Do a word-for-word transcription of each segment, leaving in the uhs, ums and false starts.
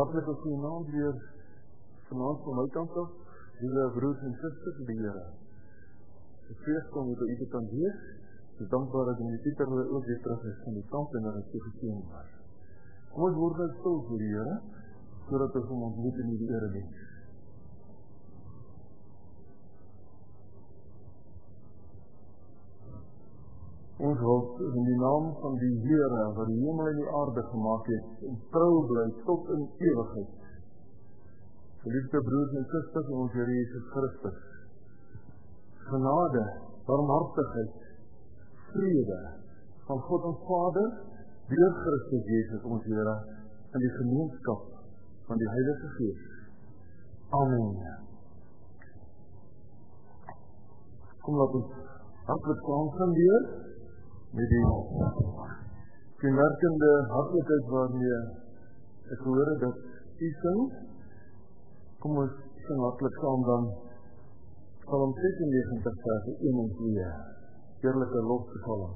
hartlike goeienaand weer vanaand van my kant af, julle broers en susters in die Here. Het is feest om met u te kan wees, so dankbaar dat die Pieter ook weer terug is van die kamp en dat het so geseen was. Kom ons word nou stil voor die Here, sodat ons hom ontmoet in die erediens. Ons hoop in die naam van die Here, wat die hemel en die aarde gemaakt het, en trouw bly tot in ewigheid. Geliefde broers en susters in ons Here Jesus Christus, genade, barmhartigheid, vrede, van God ons Vader, deur Christus Jesus ons Here, in die gemeenskap van die Heilige Gees. Amen. Kom laat ons hartelijk saam gaan leer, met die kenmerkende hartelijkheid waarmee ek hoor dat u sing. Kom ons sing hartelijk saam dan Psalm sesennegentig vers een en twee. Heerlijke lofgevallen.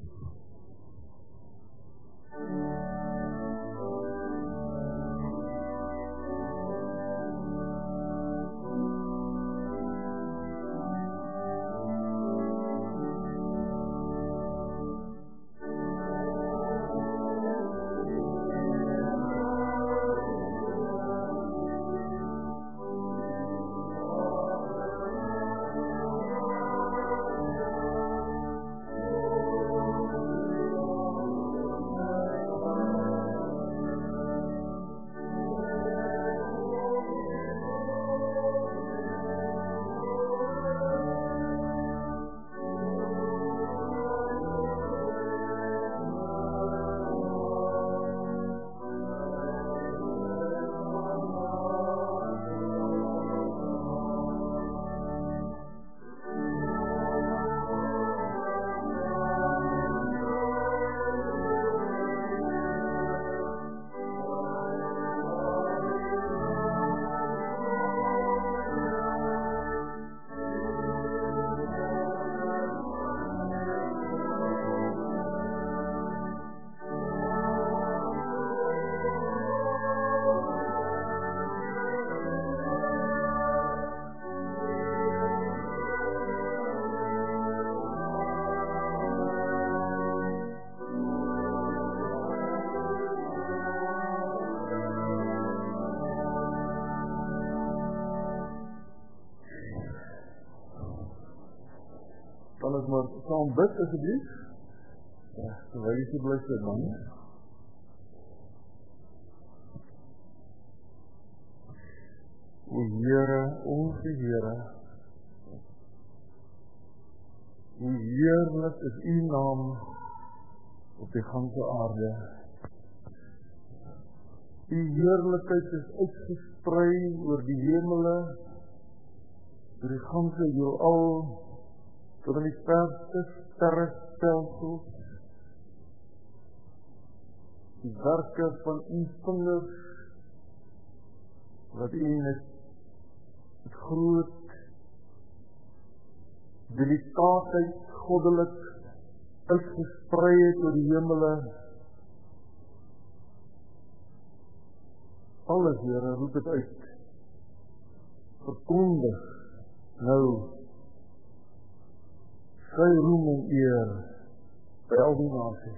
Kan ons maar saam bid asseblief? Ja, terwyl jy bly sit man. O Here, onze Here, hoe heerlik is u naam op die ganse aarde. U heerlikheid is uitgesprei oor die hemele, oor die ganse heelal, tot in die verste sterrestelsels, die werke van u vingers, wat u met, met groot delikaatheid goddelik uitgesprei het oor die hemele. Alles, Here, roep het uit, verkondig nou sy roem en eer by al die nasies.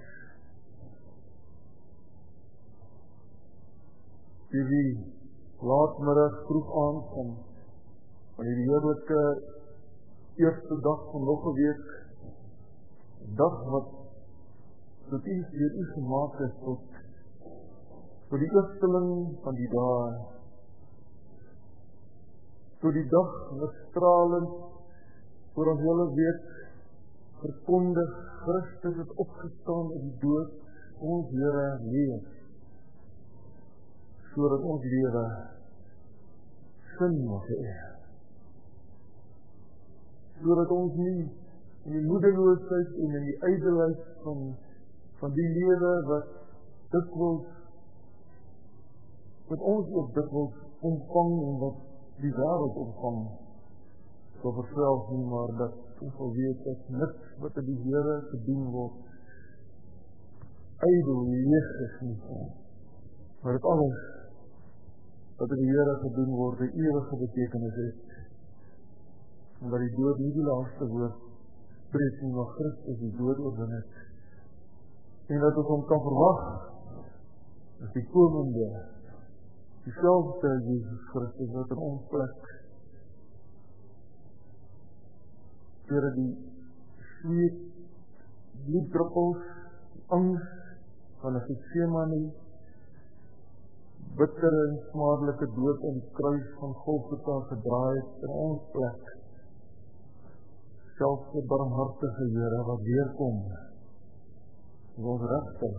Die wie laatmiddag vroeg aan van, van die heerlijke eerste dag van nog een week, dag wat tot u weer u gemaakt is tot, tot die eersteling van die dag, tot die dag wat stralend voor ons hele week verkondig, Christus het opgestaan uit die dood, ons Here leef, sodat ons lewe sin mag hê, sodat ons nie in die moedeloosheid en in die ydelheid van, van die lewe wat dikwels, wat ons ook dikwels ontvang en wat die wêreld ontvang, so verself nie, maar dat ons al weet dat niks wat in die Here gedoen word, ydel leeg is nie, maar het alles wat in die Here gedoen word, 'n ewige betekenis het. En dat die dood nie die laaste woord spreek nie, maar Christus die dood oorwin het. En dat ons hom kan verwag, as die komende, diezelfde Jesus Christus wat in ons plek, Here die sweet, bloeddruppels, angst van 'n Getsemane, bittere en smaarlike dood in die kruis van Golgotha gedraai het in ons plek. Selfs die barmhartige Here wat weerkom, ons regter.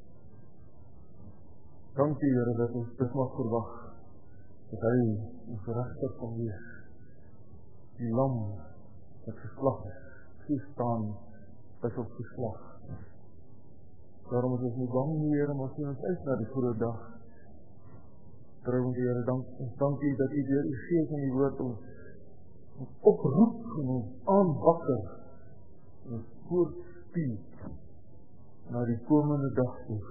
Dankie Here dat ons dit mag verwag, dat hy ons regter kan wees. Die lam wat geslag is, gestaan is op geslag. Daarom is ons nie bang nie, Here, maar sien ons uit na die goeie dag. Terwyl die Here, dank, ons dankie dat U deur U Gees in die woord ons, ons oproep en ons aanwakker, ons voortstuur na die komende dag toe.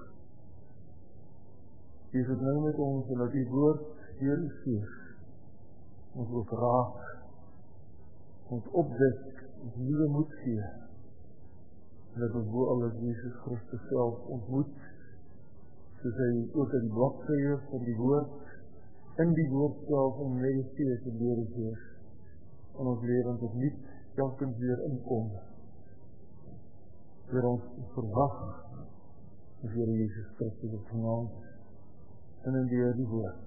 U is het nou met ons en dat U woord deur U Gees ons ook raak, ons opwek, ons nuwe moed gee, en dat ons bo alles Jesus Christus self ontmoet, soos hy ook in die bladzijde van die woord, in die woord self om met die Gees en deur die Gees, en ons lewens het niet telkens weer inkom, weer ons verwag, as Here Jesus Christus op genaamd, en in deur die woord.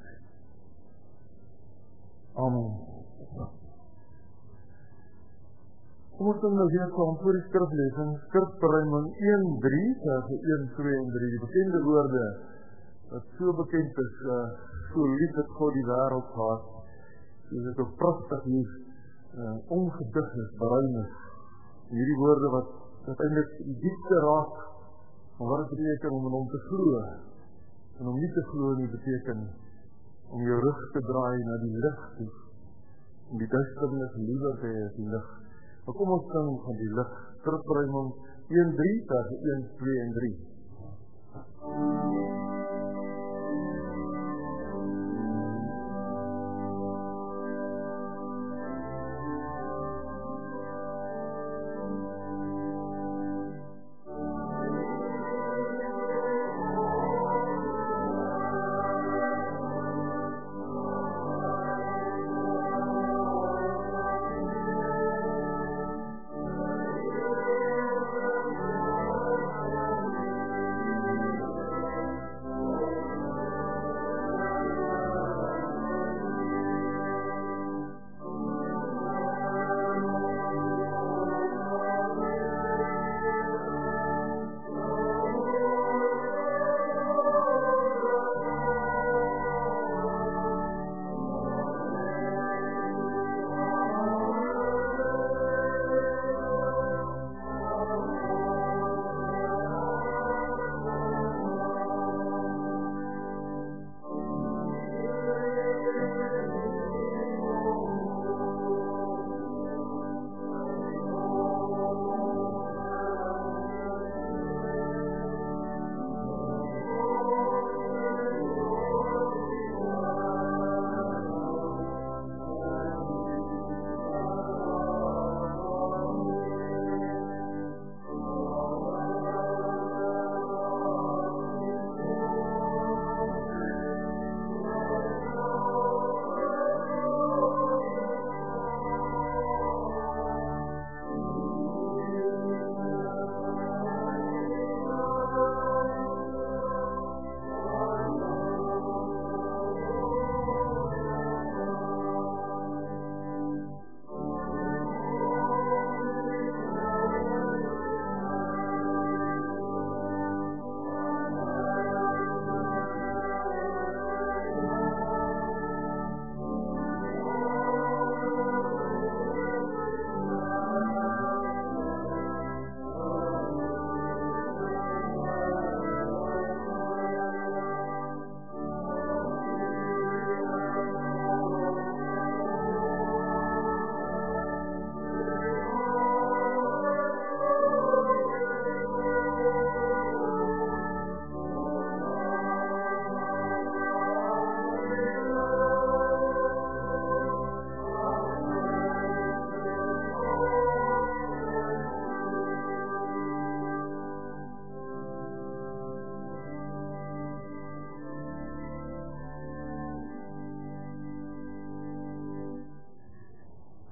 Amen. Kom ons dan nou weer saam voor die skriflesing, skrifverruiming een drie, verse een, twee en drie, die bekende woorde, wat so bekend is, uh, so lief het God die wêreld gehad, soos het ook prachtig hier, uh, ongedig is, beruim is, hierdie woorde wat uiteindelik die diepste raak, van wat het beteken om in hom te glo, en om nie te glo nie beteken, om jou rug te draai na die lig toe, om die duisternis liewer te hê as die lig. Maar kom ons sing van die lig, skrifverruiming een drie, verse een, twee en drie.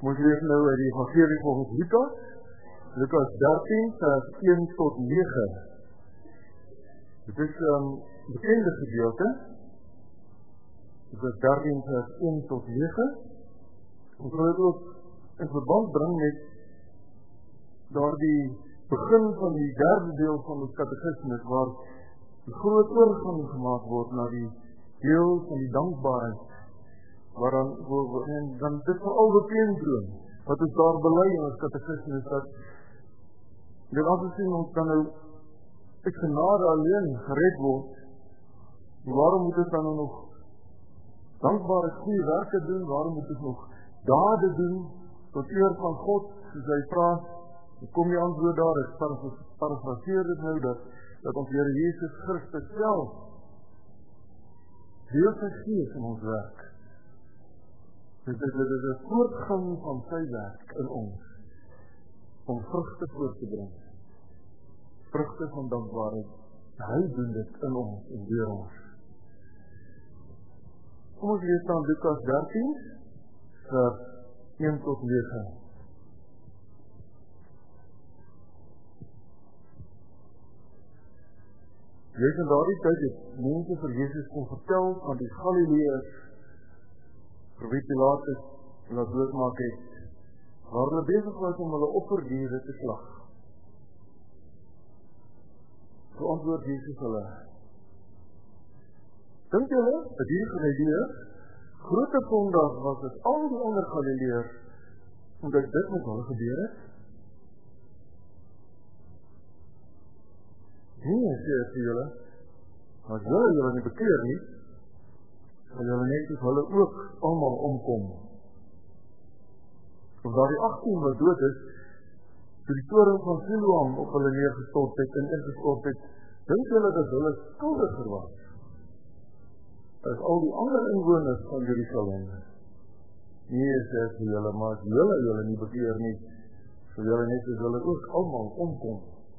Moet lees nou uit die evangelie volgens Lukas, Lukas dertien, vers een tot negen. Dit is een bekende gedeelte. Lukas dertien, vers een tot negen. Ons wil dit ook in verband bring met daar die begin van die derde deel van die katekismus, waar die groot oorgang gemaakt word na die deel van die dankbaarheid, waaraan, en dan dit veral beklemtoon, wat ons daar belei in ons katekismus, dat dit afgesien ons kan nou uit genade alleen gered word, en waarom moet ons dan nou nog dankbare goeie werke doen, waarom moet ons nog dade doen, tot eer van God, soos hy praat, en kom die antwoord daar, ek parafraseer dit nou, dat, dat ons Here Jesus Christus self, deel sy gees in ons werk. Dit is, dit is een voortgang van sy werk in ons, om vrugte voort te bring. Vrugte van dankbaarheid. Hy doen dit in ons en deur ons. Kom ons lees dan Lukas dertien, vers een tot negen. Wees in daardie tyd het mense vir Jezus kon vertel van die Galileërs, vir wie Pilatus laat doodmaak het, waar hulle bezig was om hulle offerdiere te slag. So antwoord Jezus hulle, dink julle, dat die Galileërs groter sondaars was as al die ander Galileërs, omdat dit met hulle gebeur het? Nee, sê ek vir julle, as julle julle nie bekeer nie, sal julle net soos hulle ook allemaal omkom. Of daar die achttien wat dood is, toe die toring van Siloam op hulle neergestort het en ingestort het, dink julle dat hulle skuldiger was, as al die ander inwoners van Jerusalem. Nee, sê ek vir julle, maar as julle julle nie bekeer nie, sal julle net soos hulle ook allemaal omkom.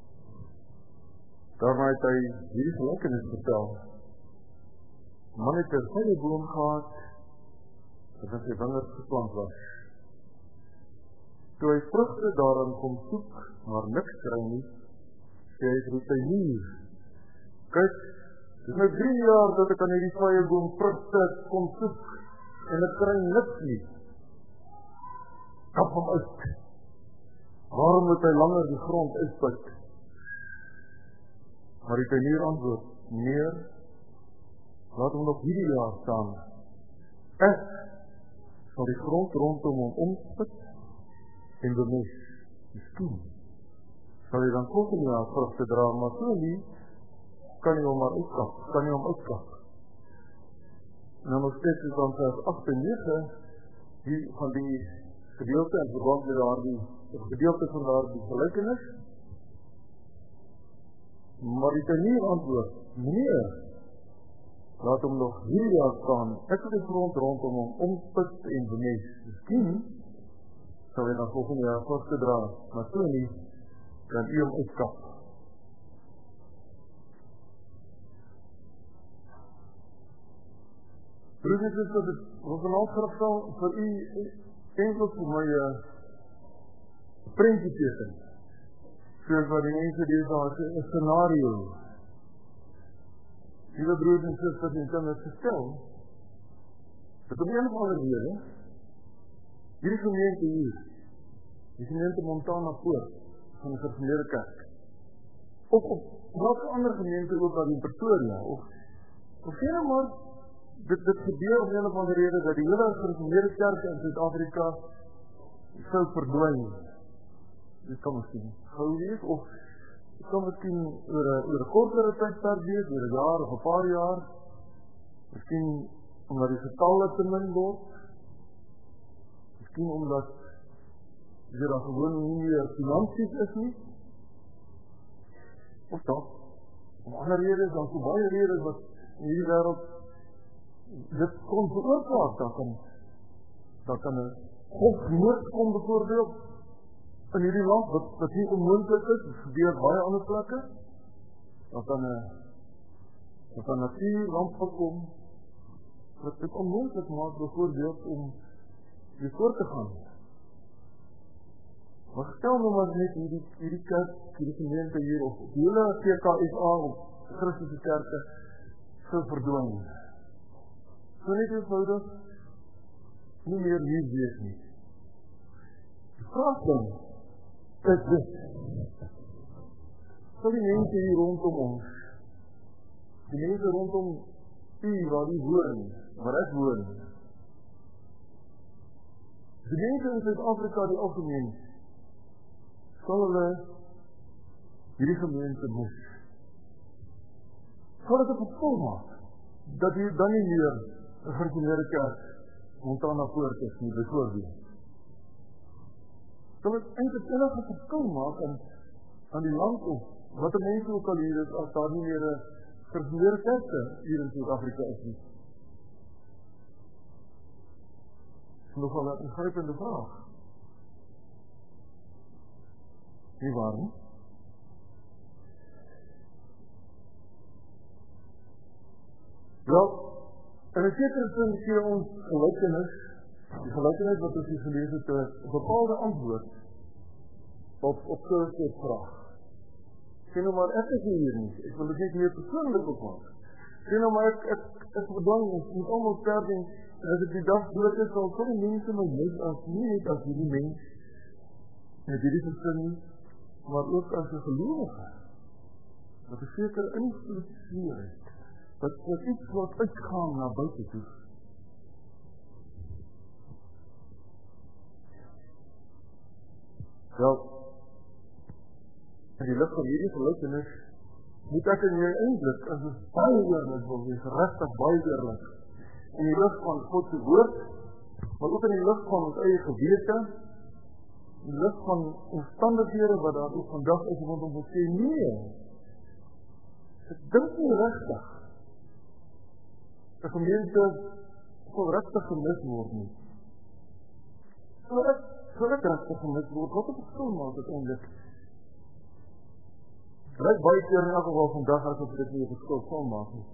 Daarna het hy hierdie gelykenis vertel. Man het 'n syboom gehad, wat in sy wingerd geplant was. Toe hy vrugte daarin kom soek, maar niks kry nie, sê hy vir sy huur, kyk, dit is nou drie jaar dat ek aan hierdie syboom vrugte kom soek, en ek kry niks nie. Kap hom uit. Waarom moet hy langer die grond uitput? Maar die tuinier antwoord, meneer, laat hom nog hierdie jaar staan. Ek sal die grond rondom hom omspit en bemes. Miskien sal hy dan volgende jaar vrugte dra, maar so nie, kan hy hom maar uitkap, kan hy hom uitkap. Nou nog steeds is dan vers agt en negen, die van die gedeelte en verband met daar die, die gedeelte van daar die gelykenis. Maar die tuinier antwoord, meneer, laat hom nog hierdie jaar staan, ek sal die grond rondom hom ompit en bemes. Miskien sal hy dan volgende jaar vrugte dra, maar so nie, kan u hom uitkap. Broers en susters, dit was een aanskrifsel vir u, enkels vir my uh, prentjie teken. Soos wat die mense die daar een scenario. Liewe broers en susters, en kan het gestel, dat op een of andere rede, hierdie gemeente hier, die gemeente Montana Poort, van die Gereformeerde Kerk, of op welke ander gemeente ook al in Pretoria, of, of geen maar, dit, dit gebeur op een of andere rede, dat die hele Gereformeerde Kerk in Suid-Afrika sou verdwyn. Dit kan miskien gauw wees, of dit kan miskien oor een kortere tydperk wees, oor een jaar of een paar jaar, miskien omdat die getalle te min word, miskien omdat dit dan gewoon nie meer finansies is nie, of dat, om ander redes, dan so baie redes wat in hierdie wêreld dit kon veroorsaak, dan kan, dan kan een godsnood kom bijvoorbeeld, in hierdie land, wat, wat nie onmoontlik is, het gebeur baie ander plekke, dan kan een, dan kan natuurramp gekom, wat dit onmoontlik maak, bijvoorbeeld, om weer voort te gaan. Maar stel nou maar net hierdie, hierdie kerk, hierdie gemeente hier, of die hele C K S A, of Christus kerke, so verdwyn. So net eenvoudig, nie meer lief wees nie. Die vraag dan, is dit, so die mense hier rondom ons, die mense rondom u, waar die woon, waar ek woon, die mense in Suid-Afrika die algemeen, sal hulle hierdie gemeente moes. Sal dit 'n verskil maak, dat hier dan nie meer 'n gereformeerde kerk Montana Poort is nie, byvoorbeeld. Sal dit eintlik enige verskil maak aan, aan die land of wat 'n mens ook al hier is, as daar nie meer 'n gereformeerde kerk hier in Suid-Afrika is nie. Dit is nogal 'n ingrypende vraag. Nie waar nie? Wel, in 'n sekere sin gee ons gelykenis, die gelykenis wat ons hier gelees het, 'n bepaalde antwoord op op so 'n vraag. Sien nou maar, ek is hier nie, ek wil dit net meer persoonlik opmaak. Sien nou maar, ek, ek, ek verdwang, ek moet allemaal sterf en as ek die dag dood is, sal vir die mense my mens as nie net as hierdie mens, met hierdie versin nie, maar ook as 'n gelowige, wat 'n sekere invloed sfeer het, wat wat iets wat uitgaan na buite toe. Wel, in die lig van hierdie gelykenis, moet ek in jou eindelijk, as het baie eerlik wil wees, regtig baie eerlik, in die lig van God se woord, maar ook in die lig van ons eie gewete, in die lig van omstandighede wat daar ook vandag is, want ons sê, nee, ek dink nie regtig, die gemeente sal regtig gemis word nie. So ek, so ek regtig gemis word, wat op verskil maak uiteindelik? Ryk baie keer in elk geval vandag as ek dit nie op verskil sal maak nie.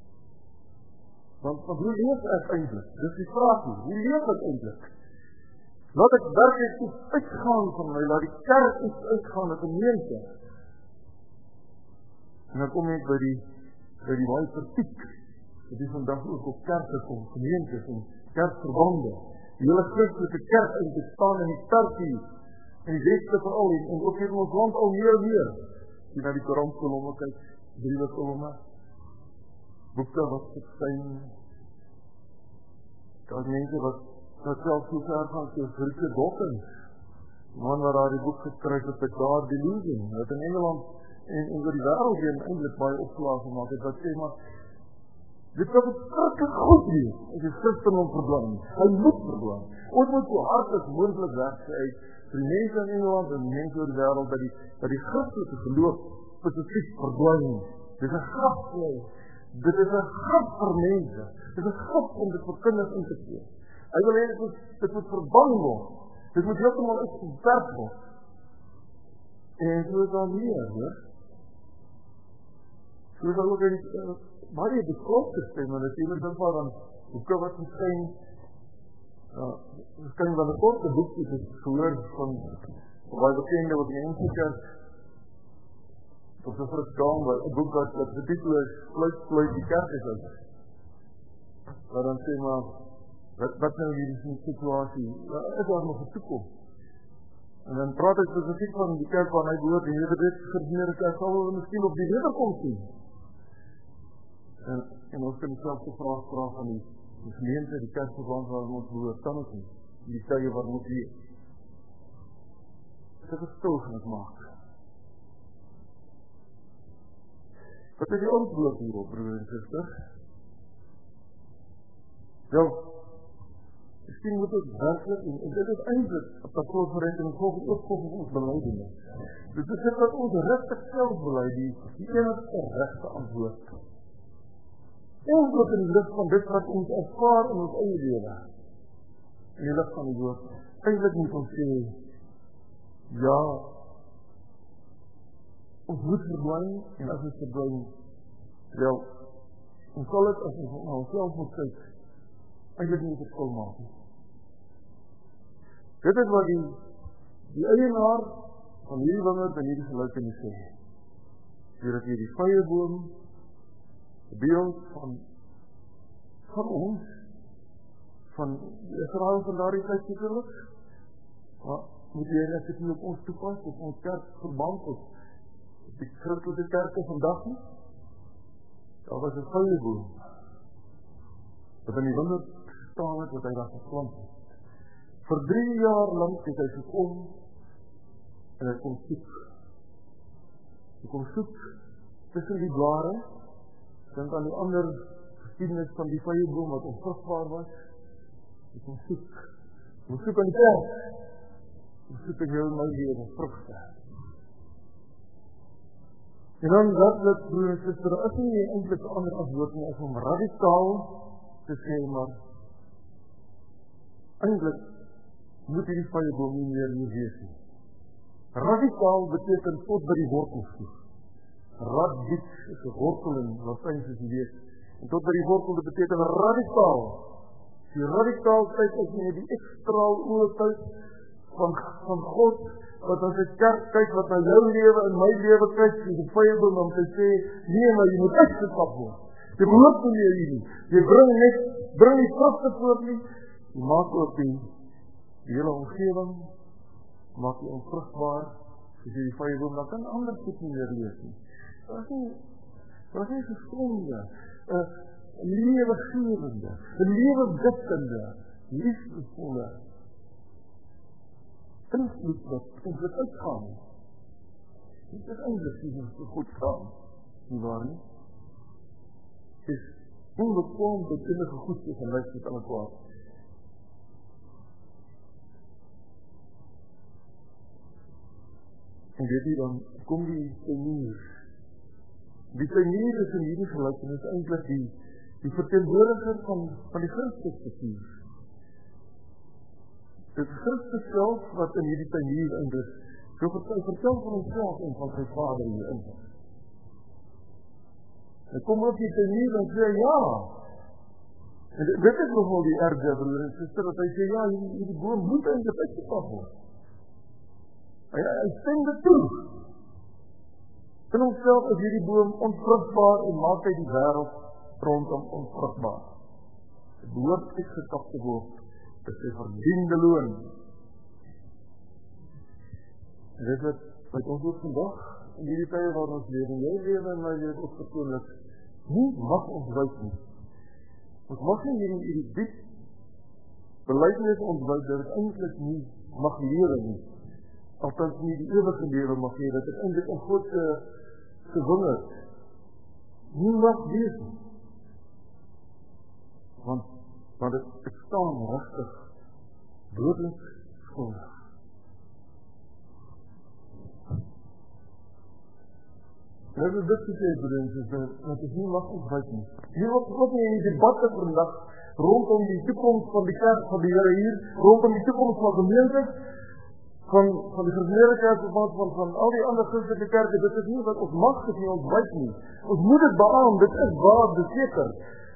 Want, want hoe leef ek eindelijk? Dis die vraag nie, hoe leef ek eindelijk? Laat ek werkelijk iets uitgaan van my, laat die kerk iets uitgaan, die gemeente. En dan kom ek by die, by die baie kritiek, dat die vandag ook op kerke kom, gemeentes en kerkverbande. Die hele christelike kerk in te staan in die kerkie, in die weste vooral, en ook hier in ons land al meer en meer. Die na die korankolomme kyk, briewe kolomme, boeke wat verskyn, daar is mense wat, wat selfs so ver gaan, so Grieke Dawkins, man waar daar die boek geskryf het, The God Delusion, wat in Engeland en, en oor die wêreld heen eintlik baie opslae gemaak het, wat sê maar, dit kan verskrikkelijk goed wees, as die Christen hom verdwyn, hy moet verdwyn, ons moet so hard as moontlik weggeëik, vir die mense in Engeland en die mense oor die wêreld, dat die, dat die Christelike geloof spesifiek verdwyn. Dit is 'n grap, dit is 'n grap vir mense, dit is 'n grap om dit vir kinders in te gee. Hy wil hê dit moet, dit moet verban word, dit moet heeltemal uitgewerp word. En so is daar meer, hoor. So is daar ook in die, uh, baie beklopte stem, en het iemand dan van boeke wat miskien Uh, miskien wel 'n korte boekje het gehoor van baie bekende wat die Engelse professor Dong, 'n boek wat die titel is Sluit sluit die kerk is uit. Maar dan sê maar wat wat nou hierdie situasie, ja, is daar nog 'n toekoms. En dan praat hy spesifiek van die kerk waar hy behoort, en dit is gemeente kerk sal hulle miskien op die wederkoms sien. En en ons kan self die vraag vra van die die gemeente, die kerkverband waar ons behoort, kan ons nie, die tye waar ons leef. Dit is 'n verskil gaan het maak. Wat is die antwoord hierop, broer en suster? Wel, miskien moet ons werklik, en, en dit is eindelijk, op dat konferentie, en volgens ook volgens ons beleiding. Dit is dat ons rustig selfbeleid, die, die enigste rechte antwoord. Ons ook in die licht van dit wat ons ervaar in ons eie lewe. In die licht van die woord. Eindelijk moet ons sê, ja, ons moet verdwyn, en as ons verdwyn, wel, ons sal het, as ons na onszelf moet kyk, eindelijk nie verskil maak. Dit is wat die, Die eienaar van hierdie wingerd en hierdie gelykenis sê, dat hier die vyeboom, die beeld van, van ons, van Israel van daardie tyd sekerlik, maar moet jy net dit nie op ons toepas, op ons kerk verband, op die christelike kerke vandag nie? Daar was 'n vyeboom, wat in die wingerd gestaan het, wat hy daar geplant het. Vir drie jaar lang het hy gekom, en hy kom soek. Hy kom soek, tussen die blare, dink aan die ander geskiedenis van die vyeboom, wat onvrugbaar was, hy kom soek. Hy kom soek aan die kerk, hy kom soek in jou en my lewe, vrugte. En dan dat dit, broer en sister, is nie eintlik 'n ander antwoord as om radikaal te sê, maar eintlik moet hierdie vyeboom nie meer nie wees nie. Radikaal beteken tot by die wortels toe. Radix is 'n wortel in Latyn soos jy weet. En tot by die wortel beteken radikaal. Die radikaalheid is nie die ekstraal oortuig van van God wat as 'n kerk kyk wat na jou lewe en my lewe kyk, die vyeboom om te sê, nee, maar jy moet uitgestap word. Jy behoort nie meer hier nie. Jy bring net bring nie vrugte voort nie. Jy maak ook die die hele omgewing maak jy onvrugbaar, soos jy die vyeboom, dan kan anders dit nie meer lees nie. Dat is nie, dat is nie gesonde, een lewegewende, een lewewittende, liefdevolle, invloed wat ons het uitgaan. Dit is eindelijk die ons so goed gaan, nie waar nie? Het is onbekwaam dat innige goed is en lijst het aan het kwaad. En weet jy, dan kom die tuinier. Die tuinier is in hierdie gelykenis eintlik die, die verteenwoordiger van, van die Christusfiguur. Dit is Christus self wat in hierdie tuinier eintlik so vertel, vertel van homself en van sy Vader hier in. En kom op die tuinier en sê, ja. En dit is nogal die erge, broer en sister, dat hy sê, ja, hierdie boom moet eintlik uitgepakt word. Hy, hy stem dit toe. In homself is hierdie boom onvrugbaar en maak hy die wêreld rondom onvrugbaar. Dit behoort uitgekap te word. Dit is 'n verdiende loon. En dit wat, wat ons ook vandag, in hierdie tye waar ons lewe, in jou lewe en my lewe ook persoonlik, nie mag ontwyk nie. Ons mag nie hierdie, hierdie diep belydenis ontwyk, dat het eintlik nie mag lewe nie. Althans nie die ewige lewe mag hê, dat het eintlik in God se gewingerd nie mag wees nie. Want, want het, het staan regtig dodelik skuldig. En dat is dit gesê, broers, is dat, dat het nie mag ontwyk nie. Hier wat God nie in die debatte vandag, rondom die toekomst van die kerk van die Here hier, rondom die toekomst van gemeente, van, van die gereformeerde kerk, van, van, van al die ander christelike kerke, dit is nie wat ons mag is nie, ons wyk nie. Ons moet het beaam, dit is waar, beseker.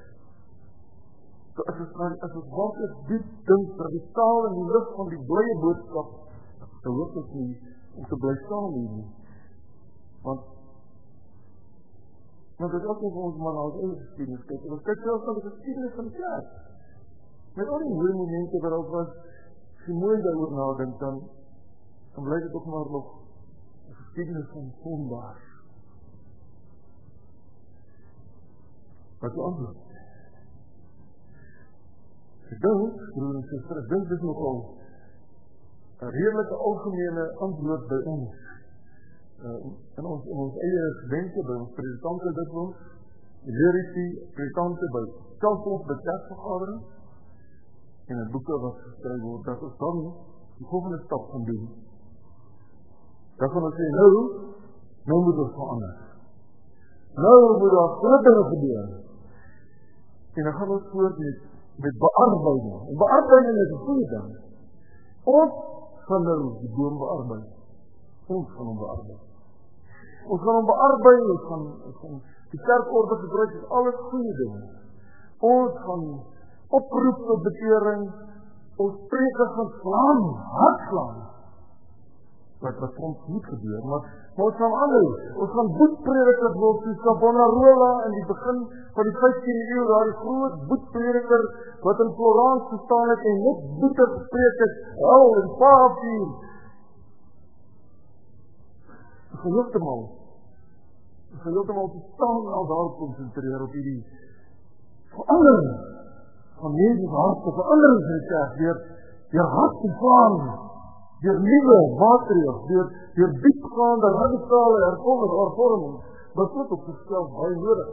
So as ons, as ons wat is diep dink, radikaal in die lig van die blye boodskap, dan hoop ons nie, om te bly staan hier nie. Want, want dit is ook nie vir ons man als eie geskiedenis kyk, ons kyk selfs aan die geskiedenis van die kerk. Met al die mooie momente waarop was, as jy mooi daaroor nadink, dan dan blyk het ook maar nog een geskiedenis van sondaars. Wat is antwoord? Ek dink, broer en sister, ek dink dit nogal een redelike algemene antwoord by ons. Uh, in ons, in ons eie gedenke, by ons predikante dit ons, die lyrici, predikante by selfs by kerkvergadering, en het boeke wat geskryf word, dat ons dan die volgende stap gaan doen. Dan gaan ons sê, nou, nou moet ons verander. Nou moet daar groot dinge gebeur. En dan gaan ons voort met, met bearbeiding. En bearbeiding is een goeie ding. Ons gaan nou die boom bearbeid. Ons gaan hom bearbeid. Ons gaan hom bearbeid, ons gaan, ons gaan die kerkorde gebruik, is alles goeie dinge. Ons gaan oproep tot bekering, ons preke gaan slaan, hard slaan. wat wat ons moet gebeur, maar, maar ons gaan anders, ons gaan boetpredikers word, soos Savonarola in die begin van die vyftiende eeu, daar die groot boetprediker, wat in Florence gestaan het, en net boete gespreek het, hel en paapie, gelukkigmal, gelukkigmal te staan en al daar concentreer op die verandering van mense hart, verandering van die kerk, weer, weer hart te vaan, weer nieuwe maatregels, weer, weer diepgaande, radikale hervorming, hervorming, bijvoorbeeld op zichzelf baie nodig.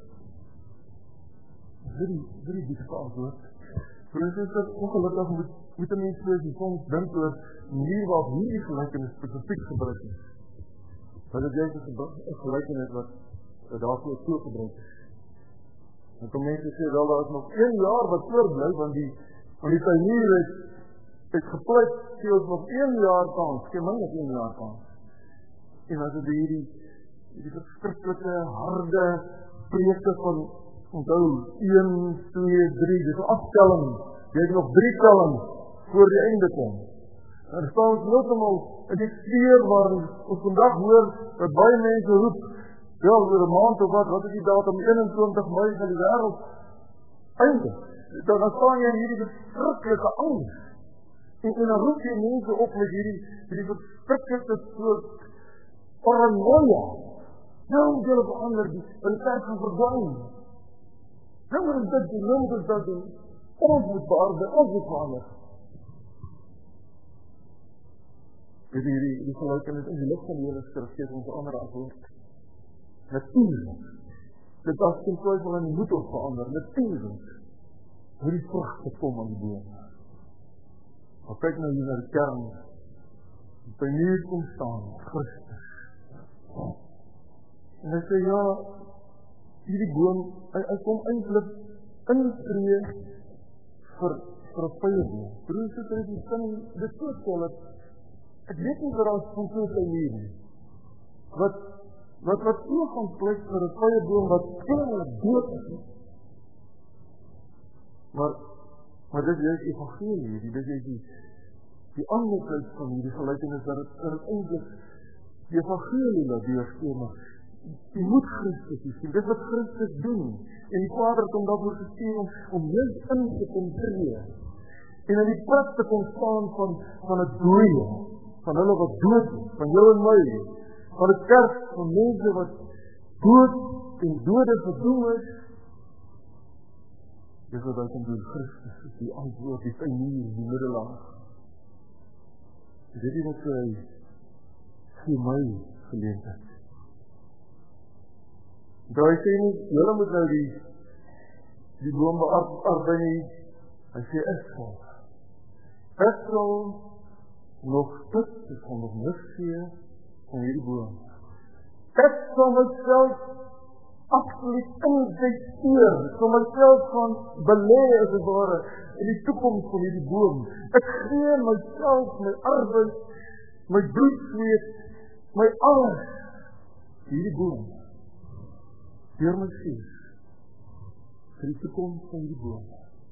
Drie, drie diepste antwoord. Vrees is dat ongelukkig moet, moet een mens vrees die soms dink oor manier waarop hierdie gelijkenis specifiek gebruik is. Want het juist een gelijkenis wat, wat daarvoor toegebruik is. En kom mense sê, wel, daar is nog een jaar wat oorblijf, want die, want die tuinier het, het gepleit, sê ons nog een jaar kans, geen min nog een jaar kans. En as het hierdie, hierdie verskriklike, harde preke van, onthou, een, twee, drie, dit is een aftelling, jy het nog drie telling, voor die einde kom. En staan ons heeltemal in die sfeer waarin ons vandag hoor, dat baie mense roep, ja, oor een maand of wat, wat is die datum, eenentwintig mei van die wereld, eindig. Dan, dan staan jy in hierdie verskriklike angst. En, en dan roep jy mense op met hierdie, hierdie verskriklike soort paranoia. Nou moet jy verander, die, die kerk gaan verdwijn. Nou moet ons dit doen, nou moet ons dat doen. Ons moet beaarde, ons moet verander. Dit hierdie, die gelijkenis in die licht van die hele skrif, geef ons een andere antwoord. Natuurlijk. Dit was geen twyfel en moet ons verander. Natuurlijk. Hoe die vrucht te kom aan die boom. Maar kyk nou hier na die kern. Die tuinier kom staan. Christus. En hy sê, ja, hierdie boom, hy, hy kom eindelijk intree vir, vir een vye boom. Broers, dit is die sin, dit so stel het, ek weet nie vir ons van soos tuinier nie. Wat wat wat oog gaan plek vir een vye boom wat kennelijk dood is. Maar, maar dit is die evangelie, dit is die, die anderheid van die gelijkenis, dat het, dat het eindelijk die evangelie laat deursteen, maar die moet Christus is, dit wat Christus doen, en die Vader het om daarvoor gestuur om, om juist in te kontree, en in die plek te kon staan van, van het dooie, van hulle wat dood is, van jou en my, van die kerk van mense wat dood en dode gedoen is, dis wat hy kan doen, Christus is die antwoord, die tuinier, die middelaar. Dit is wat hy vir my geleend het. Daar hy sê nie, jylle moet nou die die boom bearbeid nie, hy sê Israel. Israel nog stuk, ek gaan nog niks gee, van hierdie boom. Ek sal myself absoluut investeer, sal myself gaan belê as het ware in die toekomst van hierdie boom. Ek gee myself, my arbeid, my bloedsweet, my alles, hierdie boom. Deur my gees, vir die toekomst van hierdie boom.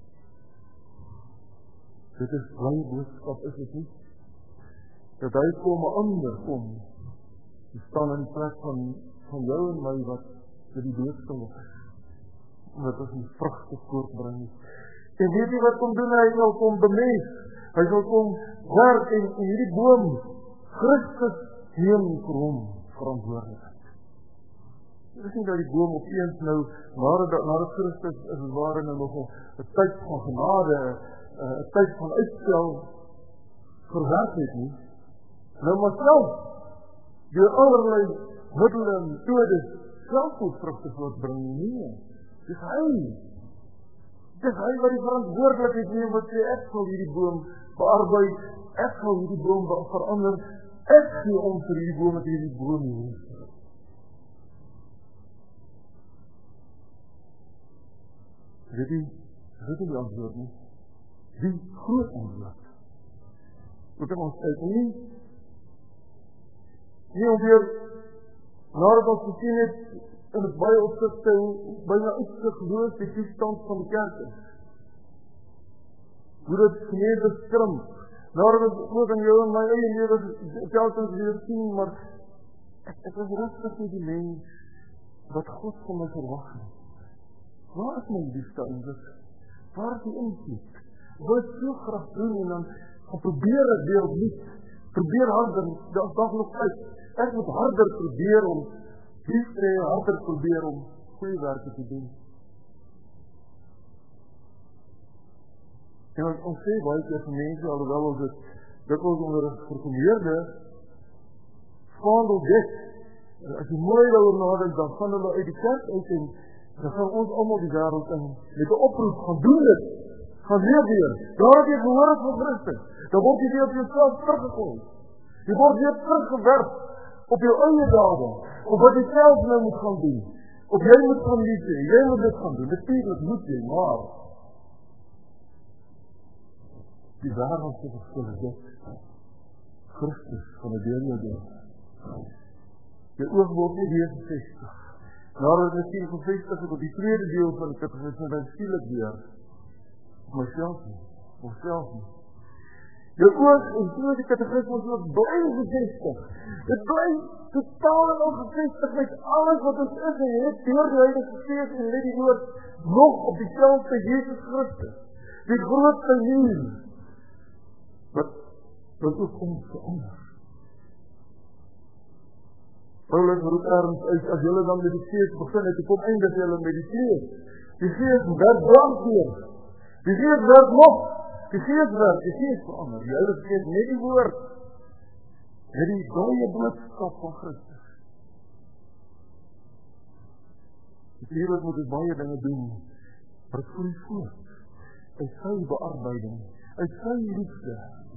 Dit is blye boodskap, is het nie? Dat hy kom, 'n ander kom, die staan in die plek van, van jou en my wat vir die doodskap is. En dat ons die vrugte voortbring. En weet jy wat kom doen? Hy sal kom bemens. Hy sal kom werk en, en hierdie boom Christus neem vir hom verantwoordelikheid. Dit is nie dat die boom opeens nou, nadat, nadat Christus is waar nou nog een tyd van genade, een tyd van uitstel verwerk het nie. Nou maar self, door allerlei middele en methodes, self ook vrugte voortbring, nee. Dit is hy. Dit is hy wat die verantwoordelikheid neem, wat sê, ek sal hierdie boom bearbeid, ek sal hierdie boom verander, ek sê om vir hierdie boom, wat hierdie boom nie. Dit is, dit is die antwoord nie. Die groot antwoord. Moet ek ons kyk nie, nie ongeveer, nadat ons gesien het, in het baie opsigte, byna uitsigloos die toestand van die kerk is. Hoe dit gemeente skrimp, Nadat ek ook in jou en my eie lewe telkens weer sien, maar ek, ek is rustig met die mens wat God van my verwag het. Waar is my liefde eintlik? Waar is die invloed? Ek wil het so graag doen en dan gaan probeer ek weer opnieuw. Probeer harder, dat dag nog uit. Ek moet harder probeer om lief te hê, harder probeer om goeie werke te doen. En ons, ons sê baie keer vir mense, alhoewel ons het dikwels onder een gereformeerde vaandel dit. As jy mooi daaroor nadenk, dan gaan hulle uit die kerk uit en dan gaan ons allemaal die wêreld in met 'n oproep gaan doen dit. Gaan leef weer. Daar het jy gehoor het van Christus. Dan word jy weer op jouself teruggekom. Jy word weer teruggewerp op jou eie dade, op wat jy self nou moet gaan doen. Op jy moet gaan lief hê, jy moet dit gaan doen. Natuurlik moet jy, maar die wêreld se verskil is dit. Christus van die deur jou deur. Jy oog word nie weer gevestig. Nadat ek sien gevestig het op die tweede deel van die katekisme, dan stiel ek weer. Myself nie, myself nie. Jou oog en so die katekisme ook bly gevestig. Het bly totaal en ongevestig met alles wat ons is en het door die Heilige Gees en net die woord nog op die selfde Jesus Christus. Die grootste lief. Wat, wat ook ons verander. Paulus roep ergens uit, as julle dan met die Gees begin het, kom eindig julle met die Gees. Die Gees werk blank weer. Die Gees werk nog. Die Gees werk, die Gees verander. Die Heilige Gees net die woord. Net die dooie boodskap van Christus. Die wereld moet dus baie dinge doen, maar het voel voort. Uit sy bearbeiding, uit sy liefde.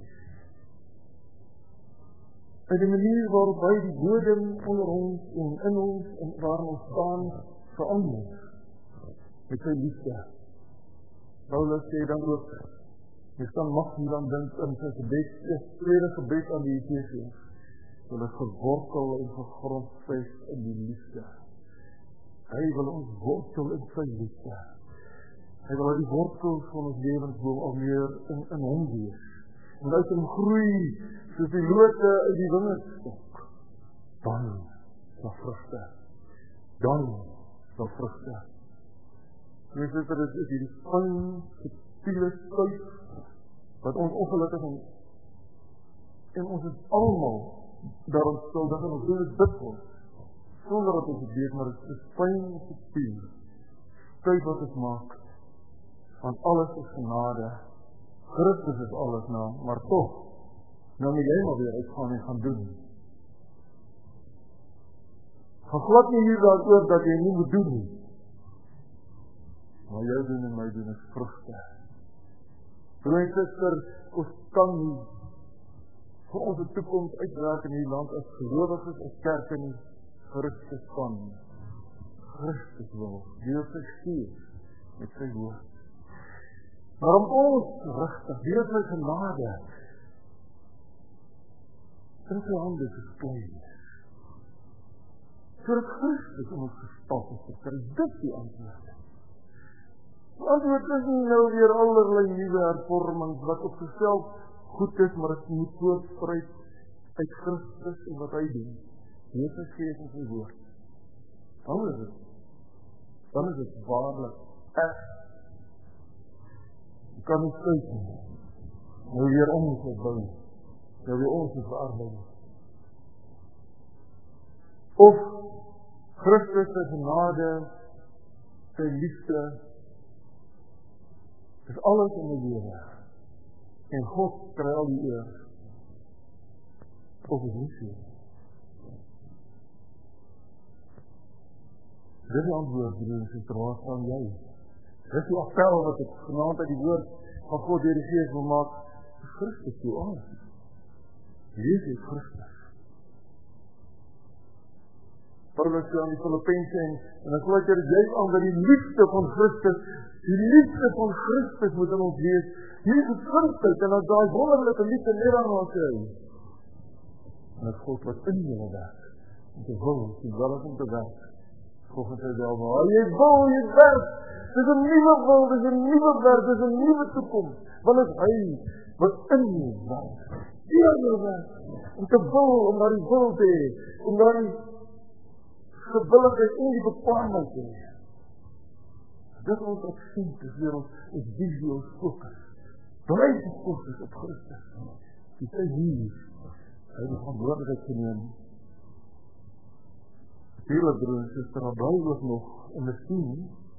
Uit die manier waarop hy die bodem onder ons en in ons en waar ons staan verander. Met sy liefde. Paulus sê dan ook, jy kan mag nie dan dink in sy gebed, sy tweede gebed aan die Efesiërs, hulle gewortel en gegrondves in die liefde. Hy wil ons wortel in sy liefde. Hy wil die wortels van ons lewensboom al meer in, in hom wees. En uit hom groei, soos die lote uit die wingerdstok. Dan sal vrugte. Dan sal vrugte. Mens is, dit is die fyn, subtiele stuif, wat ons ongelukkig en, en ons is allemaal daarom skuldig en ons doen het dikwels, sonder dat ons het weet, maar het is fyn, subtiel, stuif wat ons maak, want alles is genade, Christus is alles na, maar toch, nou moet jy maar weer uitgaan en gaan doen. Gaan glad nie hier daar oor dat jy nie moet doen nie. Maar jou doen en my doen is vrugte. Broer en sister, ons kan nie vir ons die toekomst uitwerk in die land as gelowiges, as kerk in Christus kan. Christus wil, deel sy gees met sy woord. Maar om ons rustig, deel sy genade, in sy hande gesplei is. So dat Christus in ons gestap is, dat is dit die antwoord. Die antwoord is nie nou weer allerlei nieuwe hervormings, wat op zichzelf goed is, maar het moet voortspreid uit Christus en wat hy doen. Jesus gees in sy woord. Dan is het, dan is het waarlik echt. Jy kan nie sluit nie. Nou weer ons het bou. Nou weer ons het bearbeid. Of Christus sy genade, sy liefde, is alles in die lewe. En God kry al die eer. Of is nie so. Dit is die antwoord, broer en sister, waar staan jy? Dit is die appel wat ek genaamd uit die woord van God deur die Gees wil maak. Christus toe aan. Lees is Christus. Paulus sê aan die Filippense en, en dan sluit jy juist aan dat die liefde van Christus, die liefde van Christus moet in ons wees. Jesus Christus, en as daai wonderlike liefde neer aan ons hou. En het God wat in jou werk, om te wil, sowel as om te werk. Volgens hy wel, maar jy wil, jy werk. Dit is een nieuwe wil, dit is een nieuwe werk, dit is een nieuwe toekomst. Want is hy wat in jou werk, deur jou werk, om te wil, om daar die wil te hê, om daar die gewilligheid en die bekwaamheid te hê. Dit ons accent is weer ons, ons visie, ons focus. Blijf die focus op Christus. Die sy hier, hy die verantwoordelikheid geneem. Natuurlijk, broer en sister, daar bly ook nog, en miskien,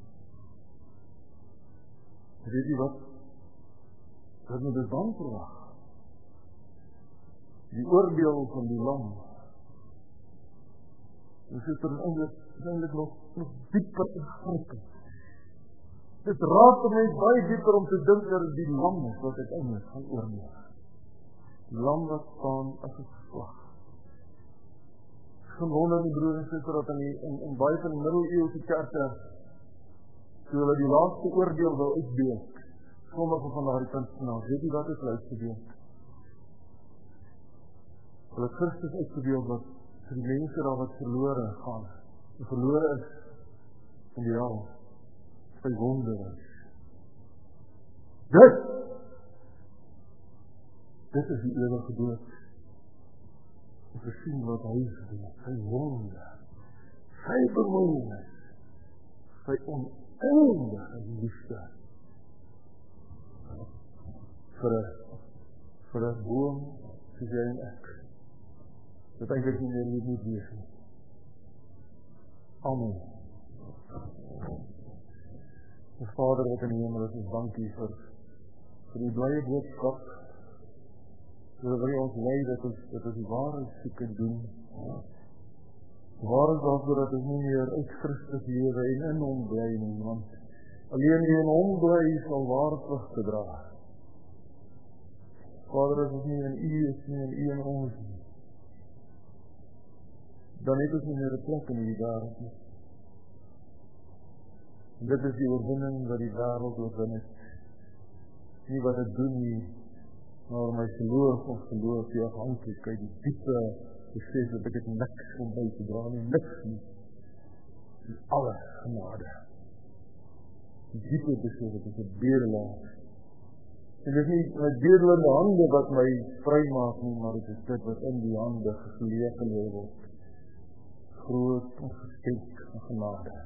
weet jy wat, wat moet ons dan verwag? Die oordeel van die lam. En sister, en eindelijk, is eindelijk nog, nog dieper en groter. Dit raak die mens baie dieper om te dink dat die lam is wat uiteindelik gaan oordeel. Die lam wat staan as 'n geslag. Gewonder die broer en suster dat in, die, in, in baie van die middeleeuse kerke toe hulle die laaste oordeel wil uitbeeld. Sommige van daardie kunstenaars, weet jy wat is hulle uitgebeeld? Hulle het Christus uitgebeeld wat vir die mense daar wat verlore gaan. Die verlore is in die hel. Sy wonder is. Dit, dit is die ewige dood. Om te sien wat hy gedoen, sy wonder, sy bemoeienis, sy oneindige liefde vir 'n vir 'n boom soos jy en ek. Dit eintlik nie meer nie wees nie. Amen. O Vader wat in die hemel is, ons dankie vir, vir die blye boodskap, dat wil ons lei, dat ons, dat ons die waarheid soek en doen. Die waarheid daarvoor dat ons nie meer uit Christus lewe en in hom bly nie, want alleen die in hom bly sal waardig te dra. Vader, as ons nie in U is nie, en U in ons nie, dan het ons nie meer 'n plek in die wêreld nie. En dit is die oorwinning wat die wêreld oorwin het. Nie wat het doen nie, maar my geloof of geloof die afhanklikheid, die diepe besef dat ek het niks om by te dra nie, niks nie. Die alle genade. Die diepe besef dat ek het bedelaar. En dit is nie my bedelende hande wat my vry maak nie, maar dit is dit wat in die hande gesleep geleer word. Groot en geskenk van genade.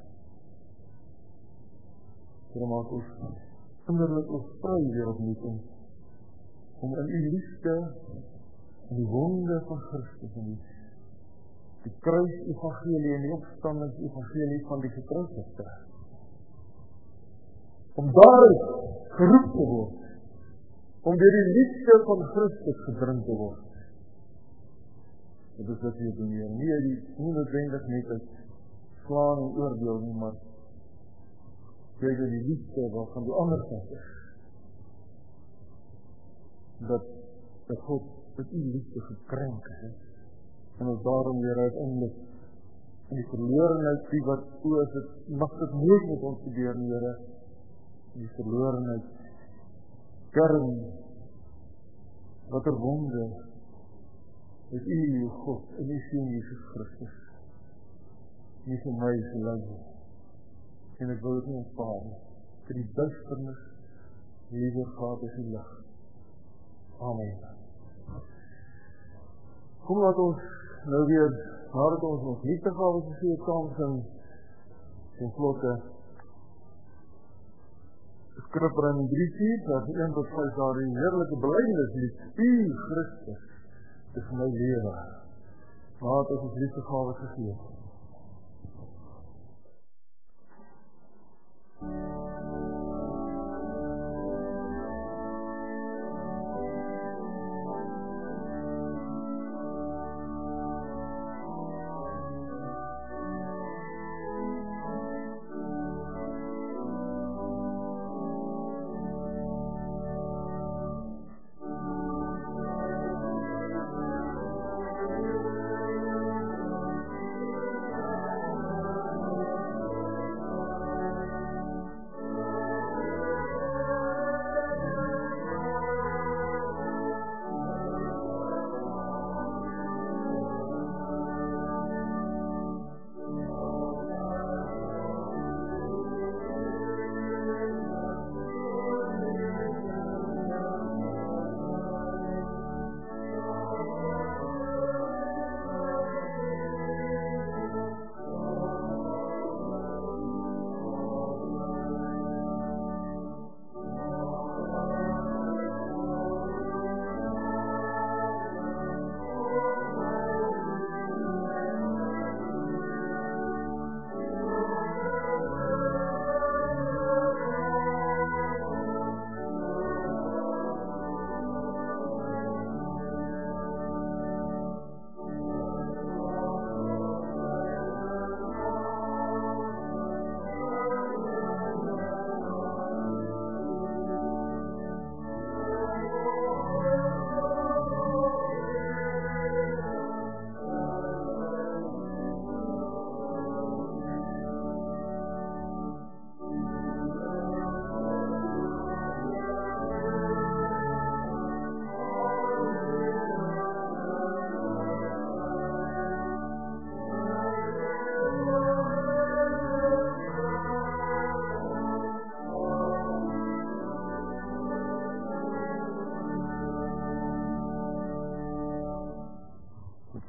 Daarom maak ons innerlik ons vry weer opnuut om, om in die liefde en die wonde van Christus en die, die kruis evangelie en die opstandings evangelie van die gekruisigde. Om daaruit geroep te word, om deur die liefde van Christus gedring te word. Dit is wat jy doen hier. Nie, die, nie noodwendig net uit slaan en oordeel nie, maar jy door die liefde wat van die ander kant is. Dat, dat God met die liefde gekrenk is. En ons daarom weer uiteindelik in die verlorenheid die wat toe is, het mag dit nooit met ons gebeur nie, Here. Die verlorenheid, kern, wat er wonde, is U, U God, en U Seun Jesus Christus. Nie vir my gelei. En ek wil dit nie ontvaar nie. Vir die duisternis, liewer gaat is die lig. Amen. Kom laat ons nou weer, nadat ons ons liefde gehad is, so saam sing, ten slotte, Skripper in drie vier, dat die een tot vyf daar die heerlijke belydenis lied, U Christus is my lewe. Maar het is ons liefde gehad gegee.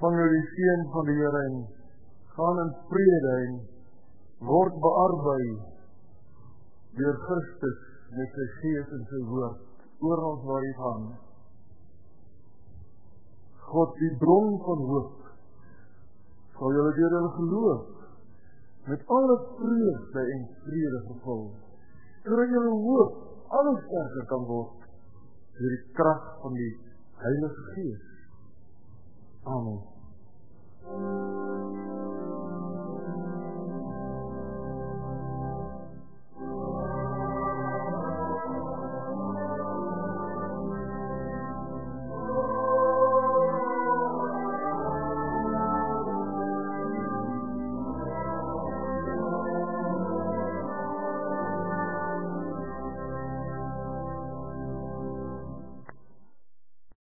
ontvang nou die seën van die Here en gaan in vrede en word bearbei deur Christus met sy gees en sy woord oor ons waar hy gaan. God, die bron van hoop, sal julle deur hulle geloof met alle vreugde en vrede vervul, sodat julle hoop alles sterker kan word deur die krag van die Heilige Gees. Amen.